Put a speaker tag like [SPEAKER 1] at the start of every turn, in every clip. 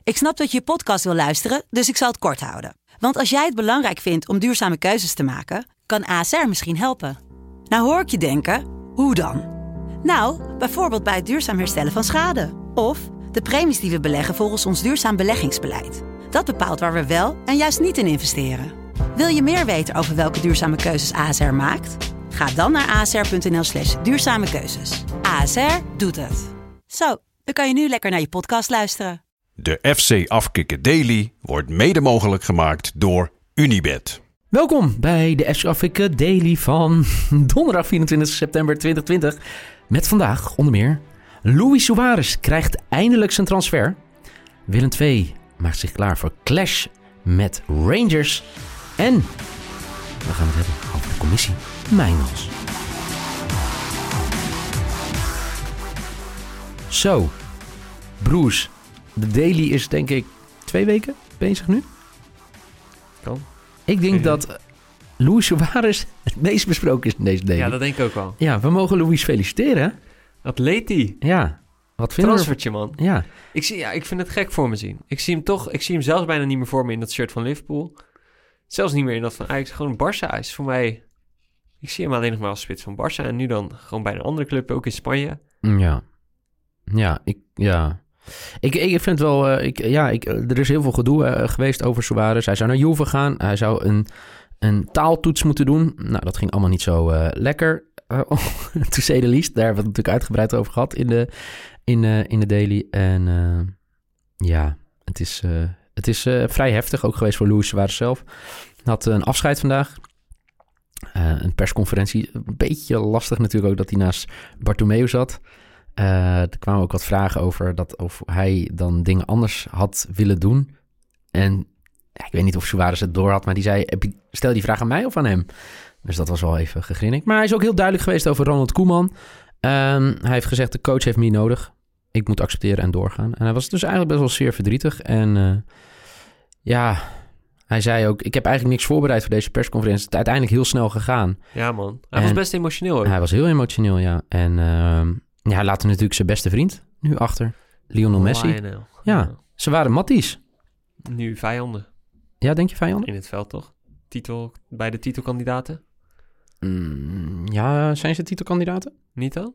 [SPEAKER 1] Ik snap dat je podcast wil luisteren, dus ik zal het kort houden. Want als jij het belangrijk vindt om duurzame keuzes te maken, kan ASR misschien helpen. Nou hoor ik je denken, hoe dan? Nou, bijvoorbeeld bij het duurzaam herstellen van schade. Of de premies die we beleggen volgens ons duurzaam beleggingsbeleid. Dat bepaalt waar we wel en juist niet in investeren. Wil je meer weten over welke duurzame keuzes ASR maakt? Ga dan naar asr.nl/duurzame keuzes. ASR doet het. Zo, dan kan je nu lekker naar je podcast luisteren.
[SPEAKER 2] De FC Afkikken Daily wordt mede mogelijk gemaakt door Unibet.
[SPEAKER 3] Welkom bij de FC Afkikken Daily van donderdag 24 september 2020. Met vandaag onder meer Luis Suárez krijgt eindelijk zijn transfer. Willem II maakt zich klaar voor clash met Rangers. En we gaan het hebben over de commissie Mijnals. Zo, broers. De Daily is denk ik 2 weken bezig nu.
[SPEAKER 4] Kan.
[SPEAKER 3] Ik denk dat Luis Suárez het meest besproken is in deze Daily.
[SPEAKER 4] Ja, dat denk ik ook wel.
[SPEAKER 3] Ja, we mogen Luis feliciteren.
[SPEAKER 4] Atleti.
[SPEAKER 3] Ja. Wat vinden we?
[SPEAKER 4] Transfertje, man.
[SPEAKER 3] Ja.
[SPEAKER 4] Ik vind het gek voor me zien. Ik zie hem zelfs bijna niet meer voor me in dat shirt van Liverpool. Zelfs niet meer in dat van Ajax. Gewoon Barça is voor mij... Ik zie hem alleen nog maar als spits van Barça. En nu dan gewoon bij een andere club, ook in Spanje.
[SPEAKER 3] Ja. Ik vind wel... er is heel veel gedoe geweest over Suárez. Hij zou naar Juve gaan. Hij zou een taaltoets moeten doen. Nou, dat ging allemaal niet zo lekker. To say the least. Daar hebben we het natuurlijk uitgebreid over gehad in de Daily. En het is vrij heftig ook geweest voor Luis Suárez zelf. Hij had een afscheid vandaag. Een persconferentie. Een beetje lastig natuurlijk ook dat hij naast Bartomeu zat. Er kwamen ook wat vragen over of hij dan dingen anders had willen doen. En ik weet niet of Suárez het door had, maar die zei, stel die vraag aan mij of aan hem? Dus dat was wel even gegrinnikt. Maar hij is ook heel duidelijk geweest over Ronald Koeman. Hij heeft gezegd, de coach heeft me nodig. Ik moet accepteren en doorgaan. En hij was dus eigenlijk best wel zeer verdrietig. En hij zei ook, ik heb eigenlijk niks voorbereid voor deze persconferentie. Het is uiteindelijk heel snel gegaan.
[SPEAKER 4] Ja, man. Hij was best emotioneel ook.
[SPEAKER 3] Hij was heel emotioneel, ja. En hij laat er natuurlijk zijn beste vriend nu achter. Lionel Messi.
[SPEAKER 4] Lionel.
[SPEAKER 3] Ja, ze waren matties.
[SPEAKER 4] Nu vijanden.
[SPEAKER 3] Ja, denk je vijanden?
[SPEAKER 4] In het veld, toch? Bij de titelkandidaten?
[SPEAKER 3] Ja, zijn ze titelkandidaten?
[SPEAKER 4] Niet dan?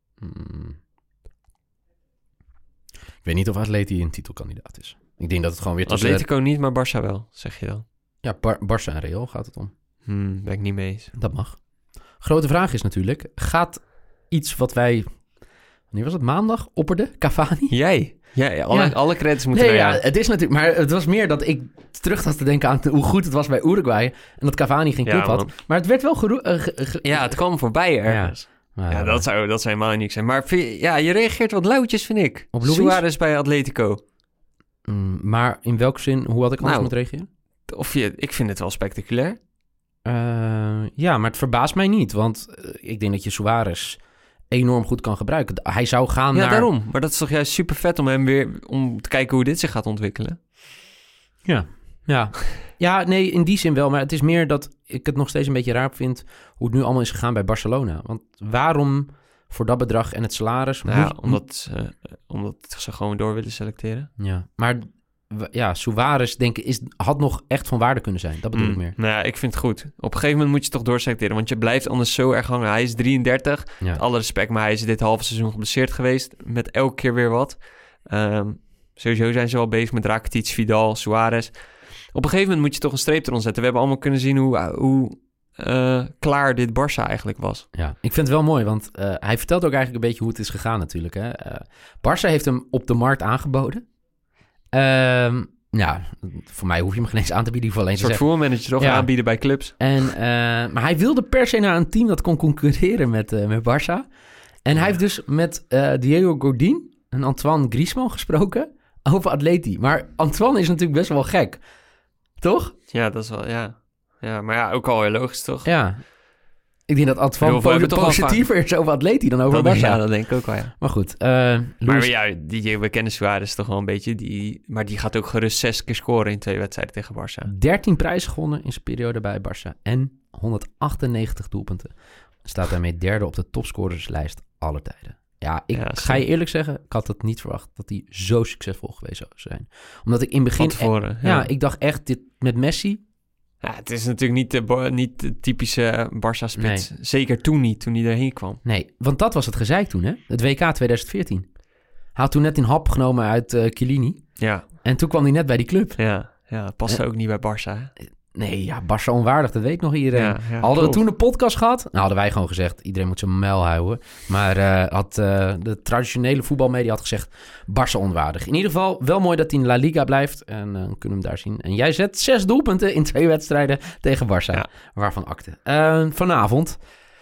[SPEAKER 3] Ik weet niet of Atleti een titelkandidaat is. Ik denk dat het gewoon weer tussen...
[SPEAKER 4] Atletico niet, maar Barça wel, zeg je dan.
[SPEAKER 3] Ja, Barça en Real gaat het om.
[SPEAKER 4] Ben ik niet mee eens.
[SPEAKER 3] Dat mag. Grote vraag is natuurlijk, gaat iets wat wij... Wanneer was het? Maandag? Opperde? Cavani?
[SPEAKER 4] Jij? Alle credits moeten naar jou.
[SPEAKER 3] Ja, het is natuurlijk... Maar het was meer dat ik terug had te denken aan hoe goed het was bij Uruguay. En dat Cavani geen club had. Maar het werd wel
[SPEAKER 4] het kwam voorbij ergens. Ja, dat zou helemaal niet zijn. Maar je reageert wat lauwtjes, vind ik.
[SPEAKER 3] Op Luis?
[SPEAKER 4] Suárez bij Atletico.
[SPEAKER 3] Maar in welke zin, hoe had ik anders moeten reageren?
[SPEAKER 4] Ik vind het wel spectaculair.
[SPEAKER 3] Ja, maar het verbaast mij niet. Want ik denk dat je Suárez enorm goed kan gebruiken. Hij zou gaan naar...
[SPEAKER 4] Ja, daarom. Maar dat is toch juist super vet om hem weer... om te kijken hoe dit zich gaat ontwikkelen.
[SPEAKER 3] Ja, nee, in die zin wel. Maar het is meer dat ik het nog steeds een beetje raar vind... hoe het nu allemaal is gegaan bij Barcelona. Want waarom voor dat bedrag en het salaris...
[SPEAKER 4] Omdat ze gewoon door willen selecteren.
[SPEAKER 3] Ja, maar... Ja, Suárez denk ik had nog echt van waarde kunnen zijn. Dat bedoel ik meer.
[SPEAKER 4] Nou ja, ik vind het goed. Op een gegeven moment moet je toch doorselecteren. Want je blijft anders zo erg hangen. Hij is 33.
[SPEAKER 3] Ja.
[SPEAKER 4] Met alle respect, maar hij is dit halve seizoen geblesseerd geweest. Met elke keer weer wat. Sowieso zijn ze wel bezig met Rakitic, Vidal, Suárez. Op een gegeven moment moet je toch een streep eronder zetten. We hebben allemaal kunnen zien hoe klaar dit Barça eigenlijk was. Ja,
[SPEAKER 3] ik vind het wel mooi. Want hij vertelt ook eigenlijk een beetje hoe het is gegaan natuurlijk. Hè? Barça heeft hem op de markt aangeboden. Voor mij hoef je hem geen eens aan te bieden. Een
[SPEAKER 4] soort voetbalmanager toch aanbieden bij clubs.
[SPEAKER 3] Maar hij wilde per se naar een team dat kon concurreren met Barça. En hij heeft dus met Diego Godin en Antoine Griezmann gesproken over Atleti. Maar Antoine is natuurlijk best wel gek. Toch?
[SPEAKER 4] Ja, dat is wel, ja. Ja, maar ja, ook al heel logisch, toch?
[SPEAKER 3] Ja. Ik denk dat Antoine positiever is over Atleti dan over Barça.
[SPEAKER 4] Ja, dat denk ik ook wel, ja.
[SPEAKER 3] Maar goed.
[SPEAKER 4] Maar ja, we kennen Suárez toch wel een beetje. Maar die gaat ook gerust 6 keer scoren in 2 wedstrijden tegen Barça.
[SPEAKER 3] 13 prijzen gewonnen in zijn periode bij Barça. En 198 doelpunten. Staat daarmee derde op de topscorerslijst aller tijden. Ja, ik
[SPEAKER 4] Ja,
[SPEAKER 3] ga je eerlijk zeggen, ik had het niet verwacht dat hij zo succesvol geweest zou zijn. Omdat ik in het begin...
[SPEAKER 4] Van tevoren.
[SPEAKER 3] ik dacht echt, dit met Messi...
[SPEAKER 4] Ja, het is natuurlijk niet de typische Barça-spits.
[SPEAKER 3] Nee.
[SPEAKER 4] Zeker toen niet, toen hij erheen kwam.
[SPEAKER 3] Nee, want dat was het gezeik toen, hè? Het WK 2014. Hij had toen net een hap genomen uit Chiellini.
[SPEAKER 4] Ja,
[SPEAKER 3] En toen kwam hij net bij die club.
[SPEAKER 4] ja paste ook niet bij Barça. Hè?
[SPEAKER 3] Nee, ja, Barça onwaardig, dat weet nog iedereen.
[SPEAKER 4] Ja,
[SPEAKER 3] Hadden we
[SPEAKER 4] klopt.
[SPEAKER 3] toen een podcast gehad? Nou, hadden wij gewoon gezegd, iedereen moet zijn muil houden. Maar de traditionele voetbalmedia had gezegd, Barça onwaardig. In ieder geval, wel mooi dat hij in La Liga blijft. En kunnen we hem daar zien. En jij zet 6 doelpunten in 2 wedstrijden tegen Barça.
[SPEAKER 4] Ja.
[SPEAKER 3] Waarvan akte. Vanavond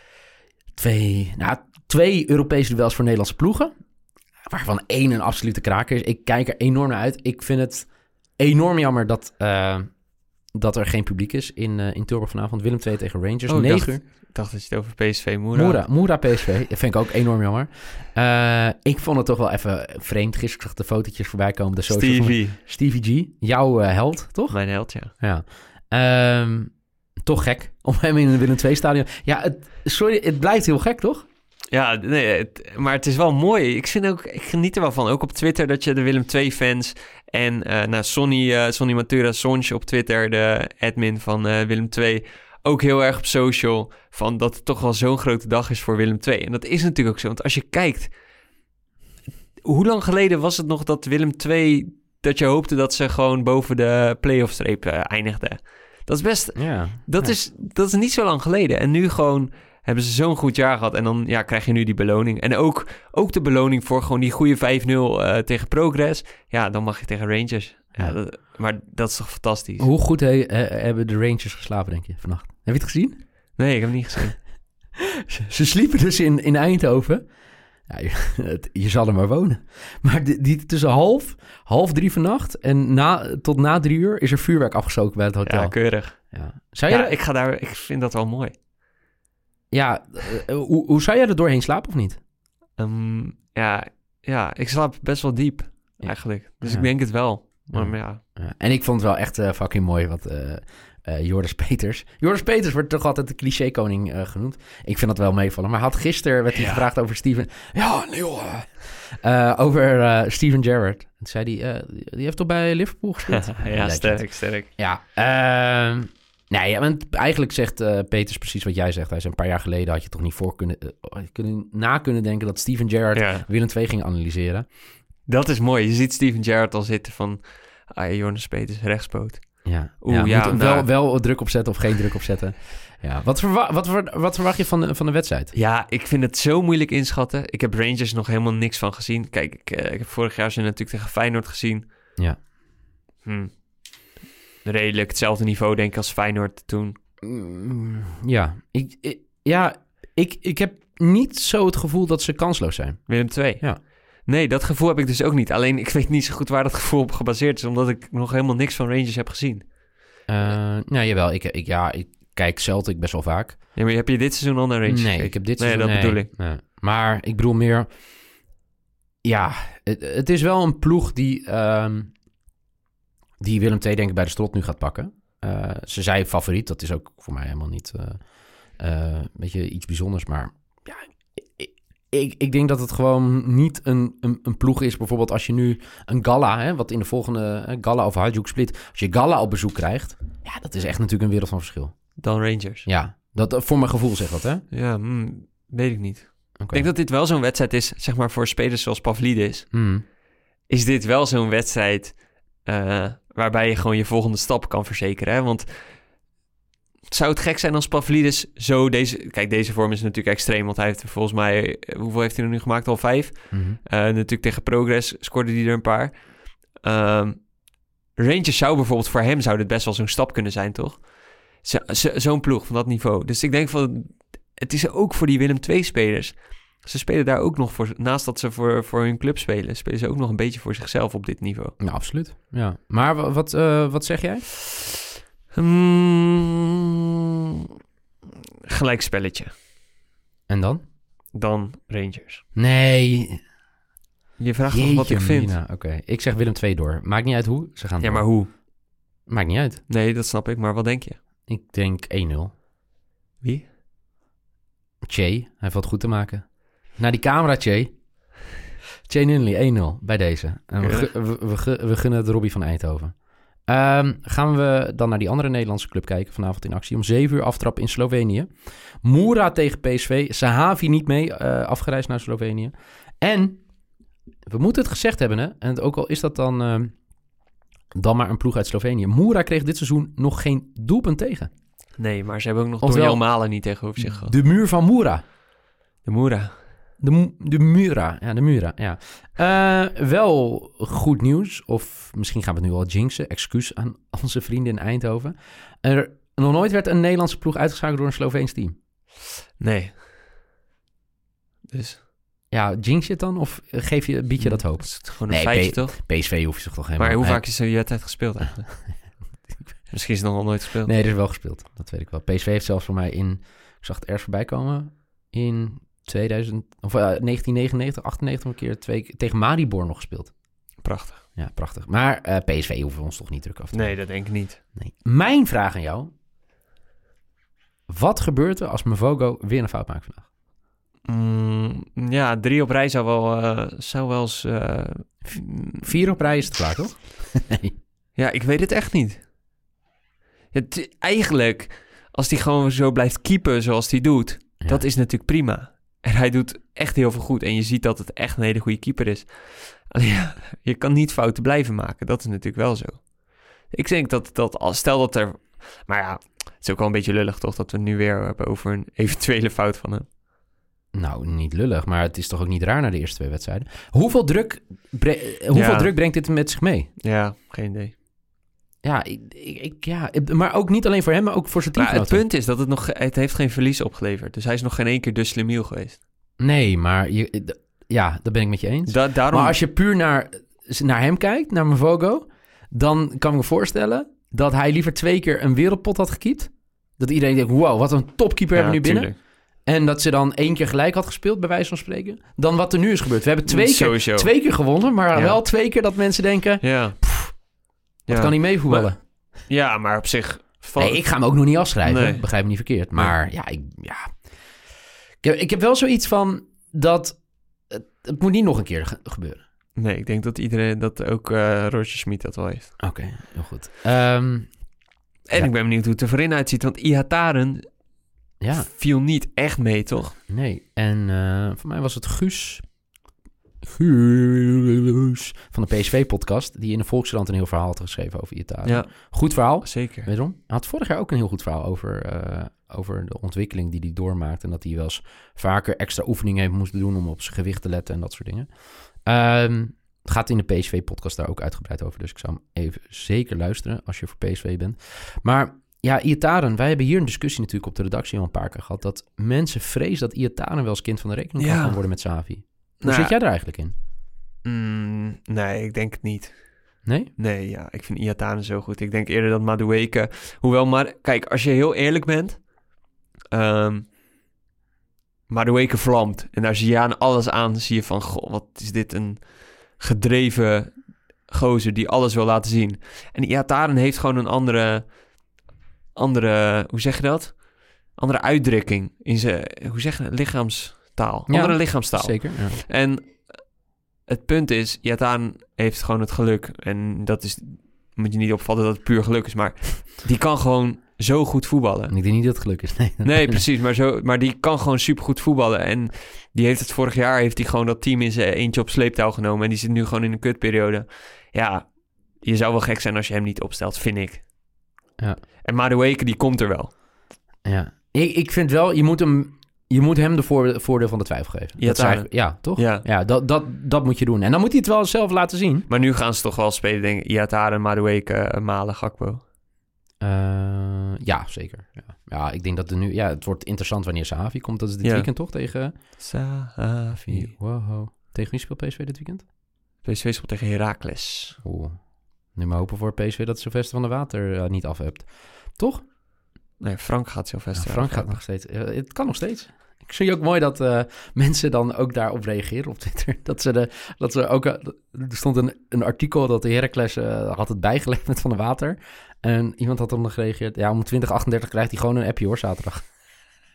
[SPEAKER 3] 2 Europese duels voor Nederlandse ploegen. Waarvan 1 een absolute kraker is. Ik kijk er enorm naar uit. Ik vind het enorm jammer dat er geen publiek is in Tilburg vanavond. Willem II tegen Rangers, 9 uur.
[SPEAKER 4] Ik dacht dat je het over PSV
[SPEAKER 3] Moera PSV. Dat vind ik ook enorm jammer. Ik vond het toch wel even vreemd. Gisteren zag de fotootjes voorbij komen. De Stevie G. Jouw held, toch?
[SPEAKER 4] Mijn held, ja.
[SPEAKER 3] Toch gek om hem in een Willem II stadion... Ja, het blijft heel gek, toch?
[SPEAKER 4] Ja, nee, maar het is wel mooi. Ik geniet er wel van. Ook op Twitter dat je de Willem II-fans... En Sonny Matura Sonch op Twitter, de admin van Willem II... ook heel erg op social... van dat het toch wel zo'n grote dag is voor Willem II. En dat is natuurlijk ook zo. Want als je kijkt... Hoe lang geleden was het nog dat Willem II... dat je hoopte dat ze gewoon boven de play-off-streep eindigden? Dat is best...
[SPEAKER 3] Ja.
[SPEAKER 4] Dat is niet zo lang geleden. En nu gewoon... hebben ze zo'n goed jaar gehad. En dan krijg je nu die beloning. En ook de beloning voor gewoon die goede 5-0 tegen Progress. Ja, dan mag je tegen Rangers. Ja, maar dat is toch fantastisch?
[SPEAKER 3] Hoe goed hebben de Rangers geslapen, denk je, vannacht? Heb je het gezien?
[SPEAKER 4] Nee, ik heb het niet gezien.
[SPEAKER 3] Ze sliepen dus in Eindhoven. Ja, je zal er maar wonen. Maar die tussen half 3 vannacht en tot na 3 uur is er vuurwerk afgestoken bij het hotel.
[SPEAKER 4] Ja, keurig.
[SPEAKER 3] Ja.
[SPEAKER 4] Ik vind dat wel mooi.
[SPEAKER 3] Ja, hoe zou jij er doorheen slapen of niet?
[SPEAKER 4] Ik slaap best wel diep, eigenlijk. Dus ik denk het wel. Maar ja.
[SPEAKER 3] En ik vond het wel echt fucking mooi wat Joris Peters... Joris Peters wordt toch altijd de cliché-koning genoemd. Ik vind dat wel meevallen. Maar gisteren werd hij gevraagd over Steven... Ja, Neil. Over Steven Gerrard. Toen zei hij... die heeft toch bij Liverpool gespeeld?
[SPEAKER 4] Ja, sterk.
[SPEAKER 3] Ja, nee, want eigenlijk zegt Peters precies wat jij zegt. Hij zei een paar jaar geleden had je toch niet kunnen denken dat Steven Gerrard Willem II ging analyseren.
[SPEAKER 4] Dat is mooi. Je ziet Steven Gerrard al zitten van... Joris Peters, rechtspoot.
[SPEAKER 3] Ja, wel druk opzetten of geen druk opzetten. Ja, wat verwacht je van de wedstrijd?
[SPEAKER 4] Ja, ik vind het zo moeilijk inschatten. Ik heb Rangers nog helemaal niks van gezien. Kijk, ik heb vorig jaar ze natuurlijk tegen Feyenoord gezien.
[SPEAKER 3] Ja.
[SPEAKER 4] Redelijk hetzelfde niveau, denk ik, als Feyenoord toen.
[SPEAKER 3] Ik heb niet zo het gevoel dat ze kansloos zijn.
[SPEAKER 4] Willem II?
[SPEAKER 3] Ja.
[SPEAKER 4] Nee, dat gevoel heb ik dus ook niet. Alleen, ik weet niet zo goed waar dat gevoel op gebaseerd is... omdat ik nog helemaal niks van Rangers heb gezien.
[SPEAKER 3] Jawel. Ik kijk Celtic best wel vaak.
[SPEAKER 4] Ja, maar heb je dit seizoen al naar Rangers gekeken?
[SPEAKER 3] Ik heb dit seizoen...
[SPEAKER 4] dat bedoel ik.
[SPEAKER 3] Nee. Maar ik bedoel meer... Ja, het is wel een ploeg die Willem II denk ik bij de strot nu gaat pakken. Ze zei favoriet. Dat is ook voor mij helemaal niet een beetje iets bijzonders. Maar ja, ik denk dat het gewoon niet een ploeg is. Bijvoorbeeld als je nu een Gala, wat in de volgende Gala of Hajduk Split. Als je Gala op bezoek krijgt. Ja, dat is echt natuurlijk een wereld van verschil.
[SPEAKER 4] Dan Rangers.
[SPEAKER 3] Ja, dat voor mijn gevoel zegt dat, hè?
[SPEAKER 4] Ja, weet ik niet.
[SPEAKER 3] Okay.
[SPEAKER 4] Ik denk dat dit wel zo'n wedstrijd is, zeg maar voor spelers zoals Pavlidis. Is dit wel zo'n wedstrijd waarbij je gewoon je volgende stap kan verzekeren, hè? Want zou het gek zijn als Pavlidis zo deze vorm is natuurlijk extreem, want hij heeft volgens mij, hoeveel heeft hij er nu gemaakt? Al 5. Natuurlijk tegen Progress scoorde hij er een paar. Rangers zou bijvoorbeeld voor hem zou dit best wel zo'n stap kunnen zijn, toch? Zo'n ploeg van dat niveau. Dus ik denk van, het is ook voor die Willem II-spelers. Ze spelen daar ook nog voor, naast dat ze voor hun club spelen ze ook nog een beetje voor zichzelf op dit niveau.
[SPEAKER 3] Ja, absoluut. Ja. Maar wat zeg jij?
[SPEAKER 4] Gelijkspelletje.
[SPEAKER 3] En dan?
[SPEAKER 4] Dan Rangers.
[SPEAKER 3] Nee.
[SPEAKER 4] Je vraagt me wat ik vind.
[SPEAKER 3] Oké. Ik zeg Willem II door. Maakt niet uit hoe. Ze gaan door.
[SPEAKER 4] Maar hoe?
[SPEAKER 3] Maakt niet uit.
[SPEAKER 4] Nee, dat snap ik. Maar wat denk je?
[SPEAKER 3] Ik denk 1-0.
[SPEAKER 4] Wie?
[SPEAKER 3] Che. Hij heeft wat goed te maken. Naar die camera, Che. Chainunli, 1-0 bij deze. En we gunnen het Robbie van Eindhoven. Gaan we dan naar die andere Nederlandse club kijken vanavond in actie. Om 7 uur aftrap in Slovenië. Mura tegen PSV. Sahavi niet mee, afgereisd naar Slovenië. En we moeten het gezegd hebben, hè. En ook al is dat dan maar een ploeg uit Slovenië. Mura kreeg dit seizoen nog geen doelpunt tegen.
[SPEAKER 4] Nee, maar ze hebben ook nog
[SPEAKER 3] Ofwel,
[SPEAKER 4] Donjel Malen niet tegenover zich gehad.
[SPEAKER 3] De muur van Mura.
[SPEAKER 4] De Mura.
[SPEAKER 3] De Mura, ja. Wel goed nieuws, of misschien gaan we het nu al jinxen. Excuus aan onze vrienden in Eindhoven. Er nog nooit werd een Nederlandse ploeg uitgeschakeld door een Sloveens team.
[SPEAKER 4] Nee. Dus...
[SPEAKER 3] Ja, jinx je het dan? Of bied je dat hoop?
[SPEAKER 4] Dat is gewoon een feitje, toch?
[SPEAKER 3] PSV hoeft zich toch helemaal...
[SPEAKER 4] Maar hoe vaak is er die wedstrijd gespeeld eigenlijk? Misschien is het nog nooit gespeeld.
[SPEAKER 3] Nee, er is wel gespeeld. Dat weet ik wel. PSV heeft zelfs voor mij ik zag het ergens voorbij komen, in 1999, 98 een keer tegen Maribor nog gespeeld.
[SPEAKER 4] Prachtig.
[SPEAKER 3] Ja, prachtig. Maar PSV hoeven we ons toch niet druk af te doen.
[SPEAKER 4] Nee, dat denk ik niet.
[SPEAKER 3] Nee. Mijn vraag aan jou. Wat gebeurt er als Mvogo weer een fout maakt vandaag?
[SPEAKER 4] 3 op rij zou wel eens...
[SPEAKER 3] 4 op rij is het klaar, toch? Nee.
[SPEAKER 4] Ja, ik weet het echt niet. Eigenlijk, als hij gewoon zo blijft keepen zoals hij doet...
[SPEAKER 3] Ja.
[SPEAKER 4] Dat is natuurlijk prima. En hij doet echt heel veel goed. En je ziet dat het echt een hele goede keeper is. Alleen ja, je kan niet fouten blijven maken. Dat is natuurlijk wel zo. Ik denk stel dat er... Maar ja, het is ook wel een beetje lullig toch... dat we nu weer hebben over een eventuele fout van hem.
[SPEAKER 3] Nou, niet lullig, maar het is toch ook niet raar na de eerste 2 wedstrijden. Hoeveel druk brengt dit met zich mee?
[SPEAKER 4] Ja, geen idee.
[SPEAKER 3] Ja, maar ook niet alleen voor hem, maar ook voor zijn
[SPEAKER 4] Maar
[SPEAKER 3] teamgenoten.
[SPEAKER 4] het punt is dat het heeft geen verlies opgeleverd. Dus hij is nog geen 1 keer de Slemiel geweest.
[SPEAKER 3] Nee, maar dat ben ik met je eens.
[SPEAKER 4] Daarom...
[SPEAKER 3] Maar als je puur naar hem kijkt, naar Mvogo, dan kan ik me voorstellen dat hij liever 2 keer een wereldpot had gekiept. Dat iedereen denkt, wow, wat een topkeeper hebben we nu binnen.
[SPEAKER 4] Tuurlijk.
[SPEAKER 3] En dat ze dan 1 keer gelijk had gespeeld, bij wijze van spreken, dan wat er nu is gebeurd. We hebben 2 keer gewonnen, maar wel 2 keer dat mensen denken, wat kan hij meevoetballen?
[SPEAKER 4] Ja, maar op zich...
[SPEAKER 3] Nee, ik ga hem ook nog niet afschrijven,
[SPEAKER 4] Nee.
[SPEAKER 3] begrijp me niet verkeerd. Maar ik heb wel zoiets van dat het moet niet nog een keer gebeuren.
[SPEAKER 4] Nee, ik denk dat iedereen, dat ook Roger Schmid dat wel heeft.
[SPEAKER 3] Oké, heel goed.
[SPEAKER 4] En ik ben benieuwd hoe het er voorin uitziet, want Ihataren viel niet echt mee, toch?
[SPEAKER 3] Nee, en voor mij was het Guus van de PSV-podcast, die in de Volkskrant een heel verhaal had geschreven over Ihataren.
[SPEAKER 4] Ja,
[SPEAKER 3] Goed verhaal.
[SPEAKER 4] zeker.
[SPEAKER 3] Wederom. Hij had vorig jaar ook een heel goed verhaal over de ontwikkeling die hij doormaakt en dat hij wel eens vaker extra oefeningen heeft moeten doen om op zijn gewicht te letten en dat soort dingen. Het gaat in de PSV-podcast daar ook uitgebreid over, dus ik zou hem even zeker luisteren als je voor PSV bent. Maar ja, Ihataren, wij hebben hier een discussie natuurlijk op de redactie al een paar keer gehad, dat mensen vrezen dat Ihataren wel eens kind van de rekening kan gaan worden met Xavi. Hoe zit jij er eigenlijk in?
[SPEAKER 4] Nee, ik denk het niet.
[SPEAKER 3] Nee?
[SPEAKER 4] Nee, ja, ik vind Ihataren zo goed. Ik denk eerder dat Madueke... Hoewel, maar kijk, als je heel eerlijk bent... Madueke vlamt. En daar zie je aan alles aan, zie je van... Goh, wat is dit een gedreven gozer die alles wil laten zien. En Ihataren heeft gewoon een andere... Hoe zeg je dat? Andere uitdrukking in zijn... Hoe zeg je dat? Lichaamstaal. Andere lichaamstaal.
[SPEAKER 3] Zeker, ja.
[SPEAKER 4] En het punt is, Ihataren heeft gewoon het geluk. En dat is, moet je niet opvatten dat het puur geluk is. Maar die kan gewoon zo goed voetballen.
[SPEAKER 3] Ik denk niet dat het geluk is.
[SPEAKER 4] Nee, precies. Maar die kan gewoon supergoed voetballen. En die heeft het vorig jaar, heeft hij gewoon dat team in zijn eentje op sleeptouw genomen. En die zit nu gewoon in een kutperiode. Ja, je zou wel gek zijn als je hem niet opstelt, vind ik.
[SPEAKER 3] Ja.
[SPEAKER 4] En Madueke, die komt er wel.
[SPEAKER 3] Ja. Ik vind wel, je moet hem de voordeel van de twijfel geven. Ja, toch? Ja, dat moet je doen. En dan moet hij het wel zelf laten zien.
[SPEAKER 4] Maar nu gaan ze toch wel spelen, denk ik. Ihataren, Madueke, Malen, Gakpo.
[SPEAKER 3] Ja, zeker. Ja, ik denk dat het wordt interessant wanneer Sahavi komt. Dat is dit weekend toch? Tegen
[SPEAKER 4] Sahavi.
[SPEAKER 3] Wow. Tegen wie speelt PSV dit weekend?
[SPEAKER 4] PSV speelt tegen Heracles.
[SPEAKER 3] Nu maar hopen voor PSV dat Sylvester van der Water niet af hebt. Toch?
[SPEAKER 4] Nee, Frank gaat Sylvester.
[SPEAKER 3] Frank gaat nog steeds. Het kan nog steeds. Ik zie ook mooi dat mensen dan ook daarop reageren op Twitter. Dat ze ook... Er stond een artikel dat de Heracles had het bijgelegd met Van der Water. En iemand had dan nog gereageerd. Ja, om 20:38 krijgt hij gewoon een appje hoor, zaterdag.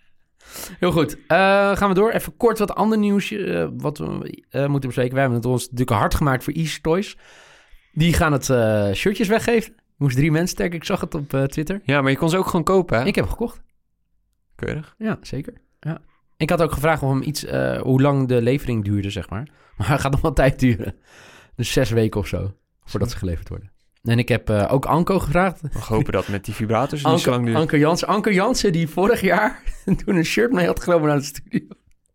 [SPEAKER 3] Heel goed. Gaan we door. Even kort wat ander nieuwsje wat we moeten bespreken. We hebben het ons natuurlijk hard gemaakt voor Easy Toys. Die gaan het shirtjes weggeven. Moest 3 mensen sterk. Ik zag het op Twitter.
[SPEAKER 4] Ja, maar je kon ze ook gewoon kopen, hè?
[SPEAKER 3] Ik heb hem gekocht.
[SPEAKER 4] Keurig.
[SPEAKER 3] Ja, zeker. Ja. Ik had ook gevraagd om iets, hoe lang de levering duurde, zeg maar. Maar het gaat nog wel tijd duren. Dus 6 weken of zo, voordat ze geleverd worden. En ik heb ook Anko gevraagd.
[SPEAKER 4] We hopen dat met die vibrators niet zo lang duurt.
[SPEAKER 3] Anko Jansen, die vorig jaar toen een shirt mee had genomen naar de studio.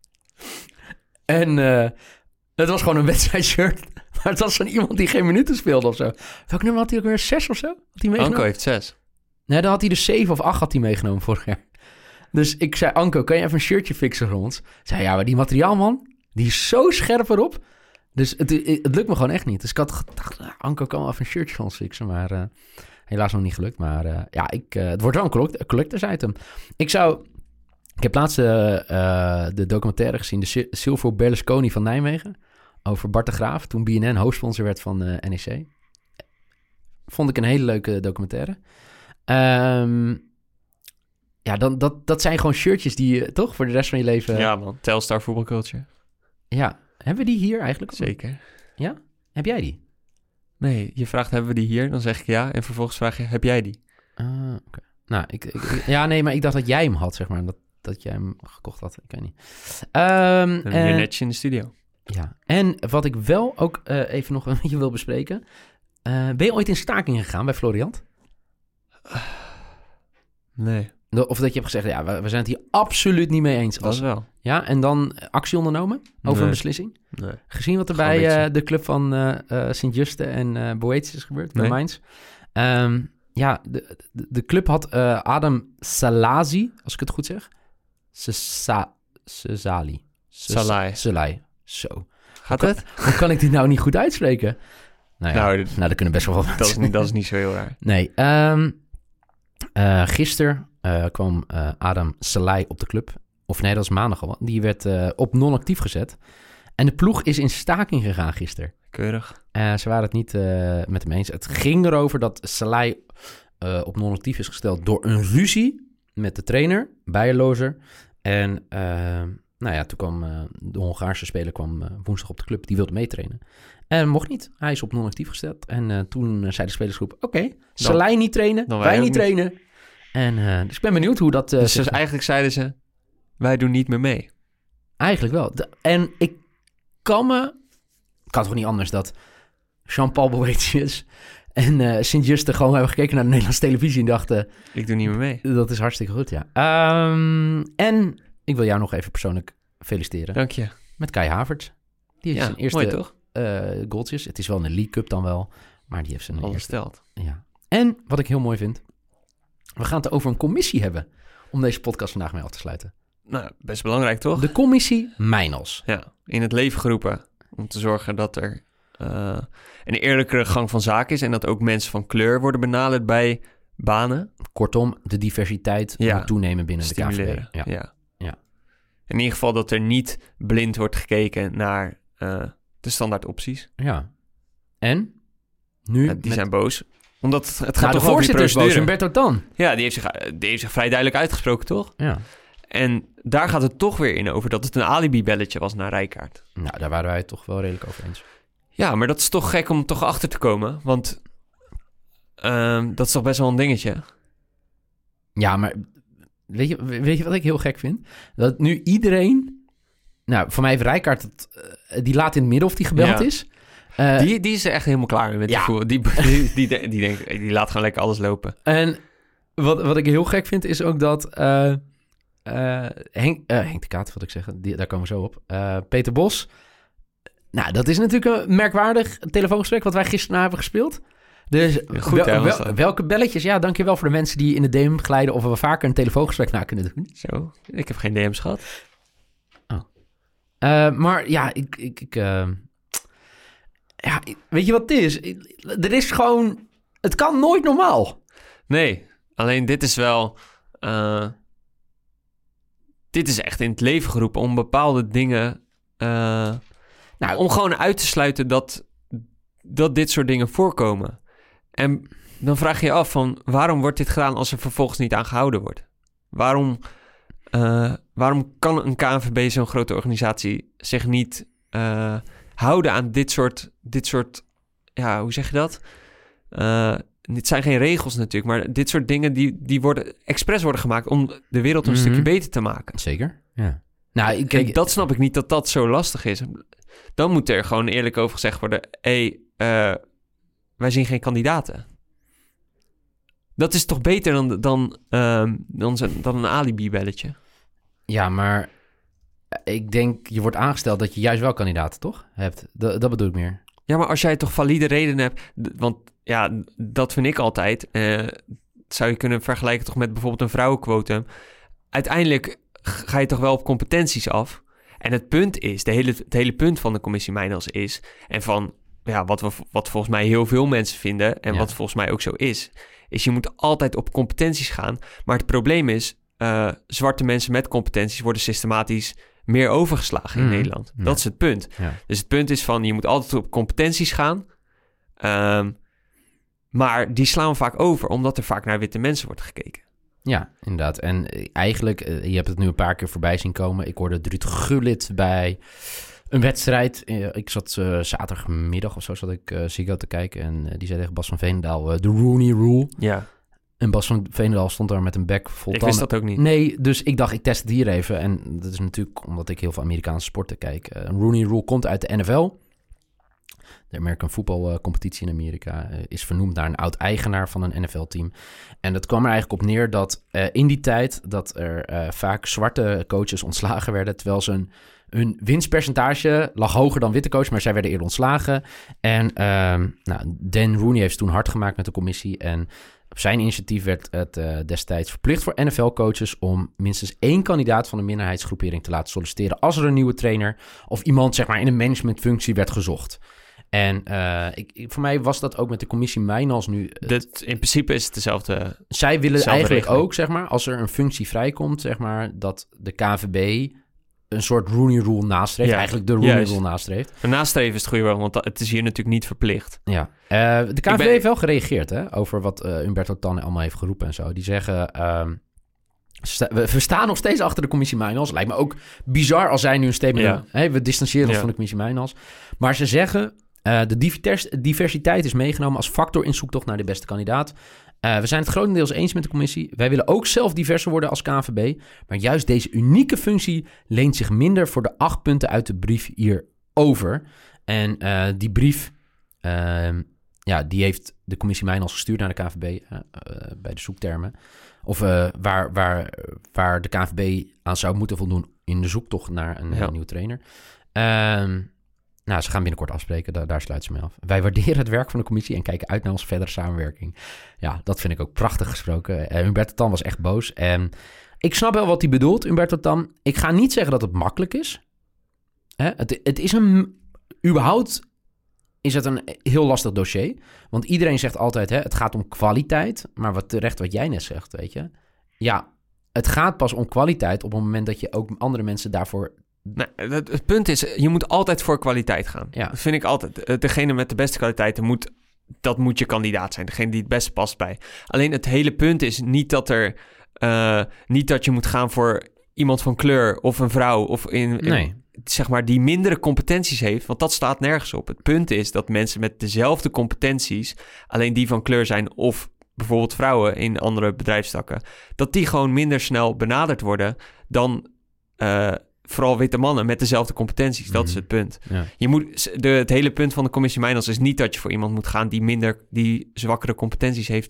[SPEAKER 3] En het was gewoon een wedstrijdshirt. Maar het was van iemand die geen minuten speelde of zo. Welk nummer had hij ook weer? 6 of zo? Had hij meegenomen?
[SPEAKER 4] Anko heeft 6.
[SPEAKER 3] Nee, dan had hij dus 7 of 8 had hij meegenomen vorig jaar. Dus ik zei, Anko, kan je even een shirtje fixen voor ons? Zei, ja, maar die materiaalman, die is zo scherp erop. Dus het lukt me gewoon echt niet. Dus ik had gedacht, Anko kan wel even een shirtje van ons fixen. Maar helaas nog niet gelukt. Maar het wordt wel een collectors item. Ik heb laatst de documentaire gezien, de Silvio Berlusconi van Nijmegen. Over Bart de Graaf, toen BNN hoofdsponsor werd van NEC. Vond ik een hele leuke documentaire. Ja, dat zijn gewoon shirtjes die je toch voor de rest van je leven...
[SPEAKER 4] Ja man, Telstar voetbalculture.
[SPEAKER 3] Ja, hebben we die hier eigenlijk?
[SPEAKER 4] Zeker.
[SPEAKER 3] Ja? Heb jij die?
[SPEAKER 4] Nee, je vraagt hebben we die hier, dan zeg ik ja. En vervolgens vraag je, heb jij die?
[SPEAKER 3] Oké. Nou, maar ik dacht dat jij hem had, zeg maar. Dat jij hem gekocht had, ik weet niet.
[SPEAKER 4] En weer netjes in de studio.
[SPEAKER 3] Ja, en wat ik wel ook even nog een beetje wil bespreken. Ben je ooit in staking gegaan bij Floriant?
[SPEAKER 4] Nee.
[SPEAKER 3] Of dat je hebt gezegd, ja, we zijn het hier absoluut niet mee eens.
[SPEAKER 4] Dat wel.
[SPEAKER 3] Ja, en dan actie ondernomen over een beslissing?
[SPEAKER 4] Nee.
[SPEAKER 3] Gezien wat er bij de club van Sint-Juste en Boetius is gebeurd, bij Mainz. De club had Adam Salazi, als ik het goed zeg. Salai. Zo.
[SPEAKER 4] Gaat het?
[SPEAKER 3] Hoe kan ik dit nou niet goed uitspreken? Nou, dat kunnen best wel wat.
[SPEAKER 4] Dat is niet zo heel raar.
[SPEAKER 3] Nee. Gisteren kwam Adam Salai op de club. Of nee, dat was maandag al. Die werd op non-actief gezet. En de ploeg is in staking gegaan gisteren.
[SPEAKER 4] Keurig.
[SPEAKER 3] Ze waren het niet met hem eens. Het ging erover dat Salai op non-actief is gesteld door een ruzie met de trainer, Bijelozer. En toen kwam de Hongaarse speler woensdag op de club. Die wilde meetrainen. En mocht niet. Hij is op non-actief gesteld. En toen zei de spelersgroep, oké, Salai niet trainen, wij niet trainen. En dus ik ben benieuwd hoe dat...
[SPEAKER 4] dus eigenlijk zeiden ze, wij doen niet meer mee.
[SPEAKER 3] Eigenlijk wel. En ik kan toch niet anders dat Jean-Paul Boetius en Sint-Juste gewoon hebben gekeken naar de Nederlandse televisie en dachten...
[SPEAKER 4] Ik doe niet meer mee.
[SPEAKER 3] Dat is hartstikke goed, ja. En ik wil jou nog even persoonlijk feliciteren.
[SPEAKER 4] Dank je.
[SPEAKER 3] Met Kai Havertz. Die heeft zijn eerste
[SPEAKER 4] mooi, toch?
[SPEAKER 3] goaltjes. Het is wel een League Cup dan wel, maar die heeft zijn
[SPEAKER 4] al
[SPEAKER 3] eerste.
[SPEAKER 4] besteld.
[SPEAKER 3] Ja. En wat ik heel mooi vind, we gaan het over een commissie hebben om deze podcast vandaag mee af te sluiten.
[SPEAKER 4] Nou, best belangrijk, toch?
[SPEAKER 3] De commissie Mijnals.
[SPEAKER 4] Ja, in het leven geroepen om te zorgen dat er een eerlijkere gang van zaken is en dat ook mensen van kleur worden benaderd bij banen.
[SPEAKER 3] Kortom, de diversiteit moet toenemen binnen de KNVB.
[SPEAKER 4] Ja. In ieder geval dat er niet blind wordt gekeken naar de standaard opties.
[SPEAKER 3] Ja. En? Nu?
[SPEAKER 4] Die zijn boos. Omdat het gaat
[SPEAKER 3] de
[SPEAKER 4] toch over die
[SPEAKER 3] voorzitter is boos,
[SPEAKER 4] procedure.
[SPEAKER 3] Humberto Tan.
[SPEAKER 4] Ja, die heeft zich vrij duidelijk uitgesproken, toch?
[SPEAKER 3] Ja.
[SPEAKER 4] En daar gaat het toch weer in over dat het een alibi-belletje was naar Rijkaard.
[SPEAKER 3] Nou, daar waren wij het toch wel redelijk over eens.
[SPEAKER 4] Ja, maar dat is toch gek om toch achter te komen. Want dat is toch best wel een dingetje.
[SPEAKER 3] Ja, maar weet je wat ik heel gek vind? Dat nu iedereen... Nou, voor mij heeft Rijkaard die laat in het midden of die gebeld is.
[SPEAKER 4] Die is er echt helemaal klaar mee met die voetbal. Die laat gewoon lekker alles lopen.
[SPEAKER 3] En wat ik heel gek vind is ook dat... Henk de Kaat, wil ik zeggen. Daar komen we zo op. Peter Bos. Nou, dat is natuurlijk een merkwaardig telefoongesprek wat wij gisteren hebben gespeeld. Dus
[SPEAKER 4] goed,
[SPEAKER 3] welke belletjes? Ja, dankjewel voor de mensen die in de DM glijden of we vaker een telefoongesprek na kunnen doen.
[SPEAKER 4] Zo, ik heb geen DM's gehad.
[SPEAKER 3] Maar ja, weet je wat het is? Er is gewoon... Het kan nooit normaal.
[SPEAKER 4] Nee, alleen dit is wel... dit is echt in het leven geroepen om bepaalde dingen... om gewoon uit te sluiten dat dit soort dingen voorkomen. En dan vraag je je af van... waarom wordt dit gedaan als er vervolgens niet aan gehouden wordt? Waarom waarom kan een KNVB, zo'n grote organisatie, zich niet houden aan dit soort, ja, hoe zeg je dat? Dit zijn geen regels natuurlijk, maar dit soort dingen die worden expres worden gemaakt om de wereld een stukje beter te maken.
[SPEAKER 3] Zeker, ja. Nou,
[SPEAKER 4] Kijk, dat snap ik niet dat zo lastig is. Dan moet er gewoon eerlijk over gezegd worden, wij zien geen kandidaten. Dat is toch beter dan een alibi-belletje?
[SPEAKER 3] Ja, maar ik denk, je wordt aangesteld dat je juist wel kandidaten, toch? Hebt. Dat bedoel ik meer.
[SPEAKER 4] Ja, maar als jij toch valide redenen hebt... Want ja, dat vind ik altijd. Zou je kunnen vergelijken toch met bijvoorbeeld een vrouwenquotum. Uiteindelijk ga je toch wel op competenties af. En het punt is, het hele punt van de commissie Mijnals is... en van ja, wat volgens mij heel veel mensen vinden... en wat volgens mij ook zo is je moet altijd op competenties gaan. Maar het probleem is... zwarte mensen met competenties worden systematisch meer overgeslagen in Nederland. Ja. Dat is het punt. Ja. Dus het punt is van, je moet altijd op competenties gaan. Maar die slaan vaak over, omdat er vaak naar witte mensen wordt gekeken.
[SPEAKER 3] Ja, inderdaad. En eigenlijk, je hebt het nu een paar keer voorbij zien komen. Ik hoorde Ruud Gullit bij een wedstrijd. Ik zat zaterdagmiddag of zo, zat ik Ziggo te kijken. En die zei tegen Bas van Veenendaal, de Rooney Rule. Ja. En Bas van Veenendaal stond daar met een bek vol tanden.
[SPEAKER 4] Ik wist dat ook niet.
[SPEAKER 3] Nee, dus ik dacht, ik test het hier even. En dat is natuurlijk omdat ik heel veel Amerikaanse sporten kijk. Een Rooney Rule komt uit de NFL. De American Football Competitie in Amerika is vernoemd naar een oud-eigenaar van een NFL-team. En dat kwam er eigenlijk op neer dat in die tijd... dat er vaak zwarte coaches ontslagen werden... terwijl hun winstpercentage lag hoger dan witte coaches... maar zij werden eerder ontslagen. En Dan Rooney heeft toen hard gemaakt met de commissie... en op zijn initiatief werd het destijds verplicht voor NFL-coaches... om minstens 1 kandidaat van een minderheidsgroepering te laten solliciteren... als er een nieuwe trainer of iemand zeg maar, in een managementfunctie werd gezocht. En voor mij was dat ook met de commissie Mijnals nu...
[SPEAKER 4] In principe is het dezelfde.
[SPEAKER 3] Zij willen eigenlijk
[SPEAKER 4] regeling.
[SPEAKER 3] ook, zeg maar, als er een functie vrijkomt... zeg maar, dat de KNVB een soort Rooney Rule nastreeft. Ja, eigenlijk de Rooney Rule nastreeft.
[SPEAKER 4] Maar nastreven is het goede wel, want het is hier natuurlijk niet verplicht.
[SPEAKER 3] Ja. De KNVB heeft wel gereageerd hè, over wat Humberto Tan allemaal heeft geroepen en zo. Die zeggen... we staan nog steeds achter de commissie Mijnals. Lijkt me ook bizar als zij nu een statement doen. Hey, we distancieren ons van de commissie Mijnals. Maar ze zeggen... de diversiteit is meegenomen als factor in zoektocht naar de beste kandidaat. We zijn het grotendeels eens met de commissie. Wij willen ook zelf diverser worden als KNVB. Maar juist deze unieke functie leent zich minder voor de 8 punten uit de brief hierover. En die brief, die heeft de commissie Mijnals gestuurd naar de KNVB bij de zoektermen. Of waar de KNVB aan zou moeten voldoen in de zoektocht naar een nieuwe trainer. Ze gaan binnenkort afspreken, daar sluiten ze mee af. Wij waarderen het werk van de commissie en kijken uit naar onze verdere samenwerking. Ja, dat vind ik ook prachtig gesproken. Humberto Tan was echt boos. En ik snap wel wat hij bedoelt, Humberto Tan. Ik ga niet zeggen dat het makkelijk is. Het is überhaupt is het een heel lastig dossier. Want iedereen zegt altijd, het gaat om kwaliteit. Maar wat jij net zegt, weet je. Ja, het gaat pas om kwaliteit op het moment dat je ook andere mensen daarvoor...
[SPEAKER 4] Nee, het punt is, je moet altijd voor kwaliteit gaan. Ja. Dat vind ik altijd. Degene met de beste kwaliteiten dat moet je kandidaat zijn. Degene die het beste past bij. Alleen het hele punt is niet dat je moet gaan voor iemand van kleur of een vrouw of zeg maar die mindere competenties heeft, want dat staat nergens op. Het punt is dat mensen met dezelfde competenties, alleen die van kleur zijn of bijvoorbeeld vrouwen in andere bedrijfstakken, dat die gewoon minder snel benaderd worden dan vooral witte mannen met dezelfde competenties. Dat is het punt. Ja. Het hele punt van de commissie Mijnals is niet dat je voor iemand moet gaan die zwakkere competenties heeft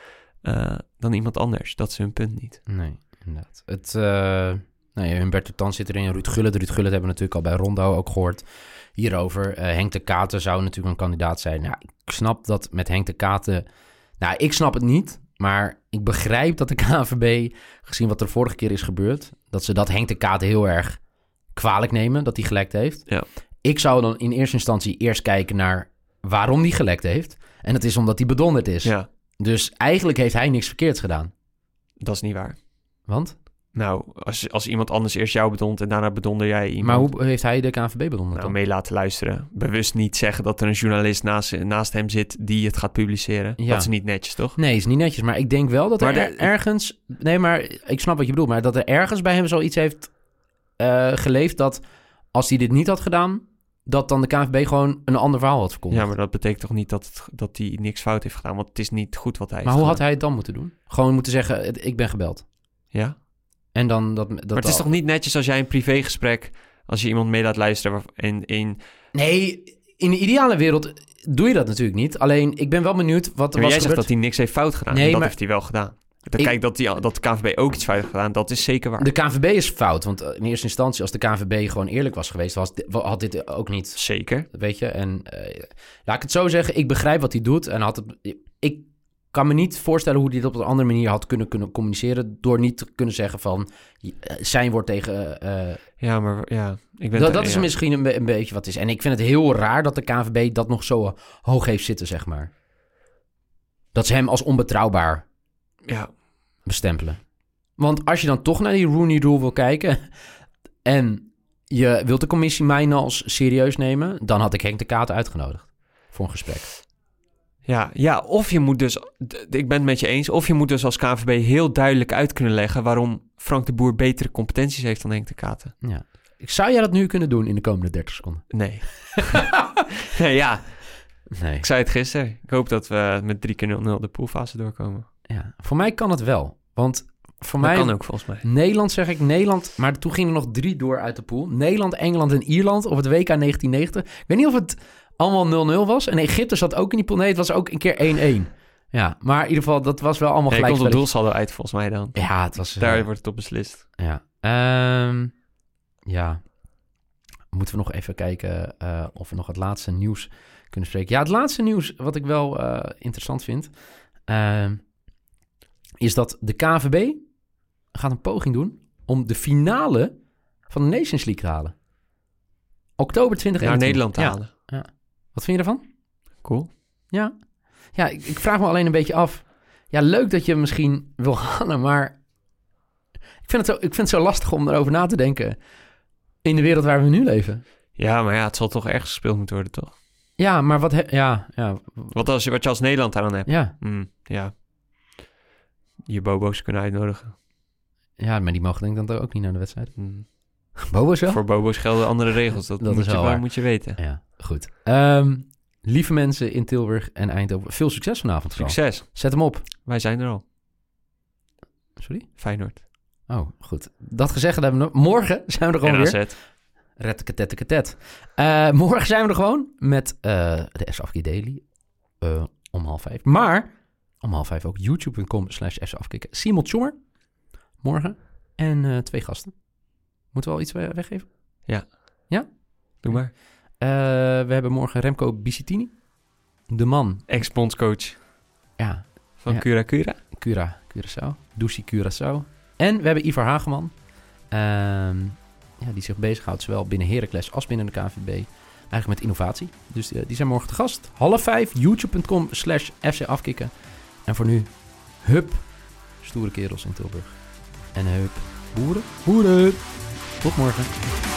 [SPEAKER 4] dan iemand anders. Dat is hun punt niet.
[SPEAKER 3] Nee, inderdaad. Humberto Tan zit erin. Ruud Gullit hebben we natuurlijk al bij Rondo ook gehoord hierover. Henk de Katen zou natuurlijk een kandidaat zijn. Nou, ik snap dat met Henk de Katen... Nou, ik snap het niet, maar ik begrijp dat de KNVB, gezien wat er vorige keer is gebeurd, dat ze dat Henk de Katen heel erg kwalijk nemen, dat hij gelekt heeft. Ja. Ik zou dan in eerste instantie eerst kijken naar waarom hij gelekt heeft. En dat is omdat hij bedonderd is. Ja. Dus eigenlijk heeft hij niks verkeerds gedaan.
[SPEAKER 4] Dat is niet waar.
[SPEAKER 3] Want?
[SPEAKER 4] Nou, als iemand anders eerst jou bedondert en daarna bedonder jij iemand.
[SPEAKER 3] Maar hoe heeft hij de KNVB bedonderd
[SPEAKER 4] Nou,
[SPEAKER 3] dan?
[SPEAKER 4] mee laten luisteren. Bewust niet zeggen dat er een journalist naast hem zit die het gaat publiceren.
[SPEAKER 3] Ja.
[SPEAKER 4] Dat is niet netjes, toch?
[SPEAKER 3] Nee, is niet netjes. Maar ik denk wel dat
[SPEAKER 4] Maar
[SPEAKER 3] er ergens... Nee, maar ik snap wat je bedoelt. Maar dat er ergens bij hem zoiets heeft geleefd dat als hij dit niet had gedaan, dat dan de KNVB gewoon een ander verhaal had verkondigd.
[SPEAKER 4] Ja, maar dat betekent toch niet dat hij niks fout heeft gedaan? Want het is niet goed wat hij
[SPEAKER 3] Maar
[SPEAKER 4] heeft
[SPEAKER 3] hoe had
[SPEAKER 4] gedaan.
[SPEAKER 3] hij het dan moeten doen? Gewoon moeten zeggen, ik ben gebeld.
[SPEAKER 4] Ja?
[SPEAKER 3] En dan dat
[SPEAKER 4] Maar het is toch niet netjes als jij een privégesprek, als je iemand mee laat luisteren en
[SPEAKER 3] Nee, in de ideale wereld doe je dat natuurlijk niet. Alleen, ik ben wel benieuwd wat er
[SPEAKER 4] maar
[SPEAKER 3] was
[SPEAKER 4] jij zegt
[SPEAKER 3] gebeurd.
[SPEAKER 4] dat hij niks heeft fout gedaan.
[SPEAKER 3] Nee,
[SPEAKER 4] en dat
[SPEAKER 3] maar-
[SPEAKER 4] heeft hij wel gedaan.
[SPEAKER 3] Ik-
[SPEAKER 4] Kijk, dat de KNVB ook iets fout heeft gedaan, dat is zeker waar.
[SPEAKER 3] De KNVB is fout, want in eerste instantie, als de KNVB gewoon eerlijk was geweest, had dit ook niet,
[SPEAKER 4] Zeker.
[SPEAKER 3] weet je. En laat ik het zo zeggen, ik begrijp wat hij doet en ik kan me niet voorstellen hoe hij dat op een andere manier had kunnen communiceren door niet te kunnen zeggen van zijn woord tegen...
[SPEAKER 4] Ja, maar ja, ik ben...
[SPEAKER 3] dat is misschien een beetje wat het is. En ik vind het heel raar dat de KNVB dat nog zo hoog heeft zitten, zeg maar. Dat ze hem als onbetrouwbaar
[SPEAKER 4] Ja,
[SPEAKER 3] bestempelen. Want als je dan toch naar die Rooney Rule wil kijken en je wilt de commissie Mijnals serieus nemen, dan had ik Henk de Kaat uitgenodigd voor een gesprek.
[SPEAKER 4] ja, of je moet dus... Ik ben het met je eens. Of je moet dus als KNVB heel duidelijk uit kunnen leggen waarom Frank de Boer betere competenties heeft dan Henk de Katen.
[SPEAKER 3] Ja. Zou jij dat nu kunnen doen in de komende 30 seconden?
[SPEAKER 4] Nee. Nee, ja.
[SPEAKER 3] Nee.
[SPEAKER 4] Ik zei het gisteren. Ik hoop dat we met 3-0 de poolfase doorkomen.
[SPEAKER 3] Ja. Voor mij kan het wel. Want voor
[SPEAKER 4] Dat
[SPEAKER 3] mij...
[SPEAKER 4] kan ook volgens mij.
[SPEAKER 3] Nederland zeg ik, Nederland... Maar toen gingen er nog 3 door uit de pool. Nederland, Engeland en Ierland op het WK 1990. Ik weet niet of het allemaal 0-0 was. En Egypte zat ook in die pool. Nee, het was ook een keer 1-1. Ja, maar in ieder geval, dat was wel allemaal
[SPEAKER 4] Nee,
[SPEAKER 3] gelijk.
[SPEAKER 4] komt op doelsaldo uit volgens mij dan.
[SPEAKER 3] Ja, het was...
[SPEAKER 4] Daar wordt het op beslist.
[SPEAKER 3] Ja. Ja. Moeten we nog even kijken of we nog het laatste nieuws kunnen spreken. Ja, het laatste nieuws wat ik wel interessant vind... is dat de KNVB gaat een poging doen om de finale van de Nations League te halen. Oktober 2021.
[SPEAKER 4] Naar Nederland te
[SPEAKER 3] Ja.
[SPEAKER 4] halen.
[SPEAKER 3] Wat vind je ervan?
[SPEAKER 4] Cool.
[SPEAKER 3] Ja. Ja, ik vraag me alleen een beetje af. Ja, leuk dat je hem misschien wil halen, maar ik vind het zo lastig om erover na te denken in de wereld waar we nu leven.
[SPEAKER 4] Ja, maar ja, het zal toch ergens gespeeld moeten worden, toch?
[SPEAKER 3] Ja, maar wat ja.
[SPEAKER 4] Wat je als Nederland daar dan hebt.
[SPEAKER 3] Ja.
[SPEAKER 4] Ja. Je bobo's kunnen uitnodigen.
[SPEAKER 3] Ja, maar die mogen denk ik dan ook niet naar de wedstrijd.
[SPEAKER 4] Mm.
[SPEAKER 3] Bobo's wel?
[SPEAKER 4] Voor bobo's gelden andere regels. Dat
[SPEAKER 3] Dat
[SPEAKER 4] moet,
[SPEAKER 3] is
[SPEAKER 4] je
[SPEAKER 3] wel
[SPEAKER 4] wel,
[SPEAKER 3] waar.
[SPEAKER 4] moet je weten.
[SPEAKER 3] Ja, goed. Lieve mensen in Tilburg en Eindhoven, veel succes vanavond. vooral.
[SPEAKER 4] Succes.
[SPEAKER 3] Zet hem op.
[SPEAKER 4] Wij zijn er al.
[SPEAKER 3] Sorry?
[SPEAKER 4] Feyenoord.
[SPEAKER 3] Oh, goed. Dat gezegd hebben we. Morgen zijn we er gewoon
[SPEAKER 4] En
[SPEAKER 3] weer.
[SPEAKER 4] AZ.
[SPEAKER 3] Retteketetteketet. Morgen zijn we er gewoon met de SAFK Daily om 4:30. Maar om 4:30 ook youtube.com/SAFkikken. Simon Tjommer. Morgen. En 2 gasten. Moeten we al iets weggeven?
[SPEAKER 4] Doe maar.
[SPEAKER 3] We hebben morgen Remco Bicitini. De man.
[SPEAKER 4] Ex-bondscoach
[SPEAKER 3] Ja,
[SPEAKER 4] van
[SPEAKER 3] Ja.
[SPEAKER 4] Cura.
[SPEAKER 3] Curaçao. Doucy Curaçao. En we hebben Ivar Hageman. Die zich bezighoudt zowel binnen Heracles als binnen de KNVB. Eigenlijk met innovatie. Dus die zijn morgen te gast. 4:30, youtube.com/FCafkikken. En voor nu, hup, stoere kerels in Tilburg. En hup, boeren. Tot morgen.